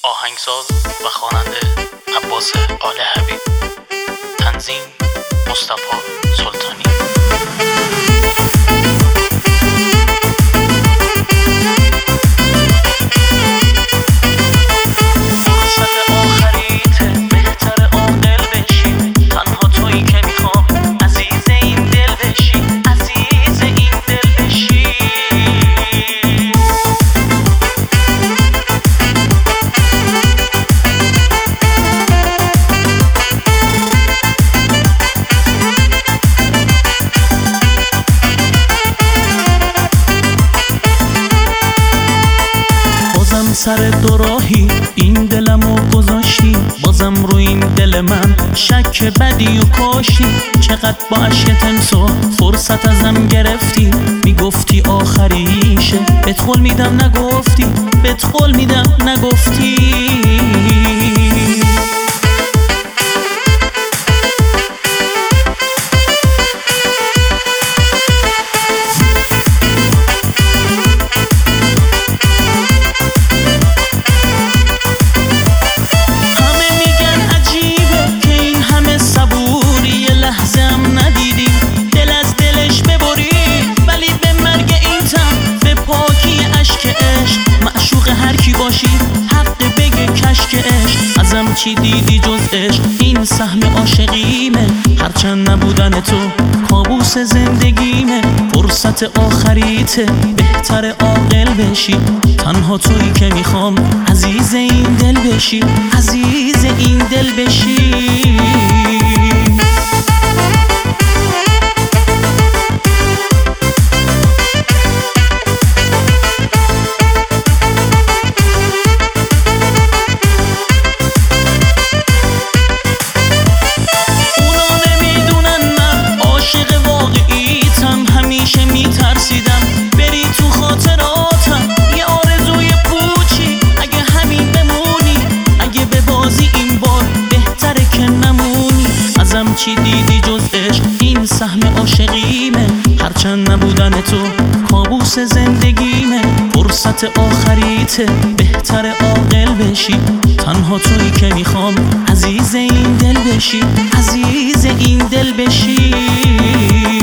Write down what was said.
آهنگساز و خواننده عباس آل حبیب. تنظیم مصطفی سلطانی. سر دوراهی این دلمو گذاشتی، بازم رو این دل من شک بدی و کاشتی. چقدر با عشقت امسا فرصت ازم گرفتی، میگفتی آخریشه، بهت قول میدم نگفتی، بهت قول میدم نگفتی. ازم چی دیدی جز عشق؟ این سهم عاشقیمه، هرچند نبودن تو کابوس زندگیمه. فرصت آخریته، بهتر عاقل بشی، تنها تویی که میخوام عزیز این دل بشی، عزیز این دل بشی. چی دیدی جز عشق؟ این سهم عاشقیمه، هرچند نبودن تو کابوس زندگیمه. فرصت آخریته، بهتر عاقل بشی، تنها تویی که میخوام عزیز این دل بشی، عزیز این دل بشی.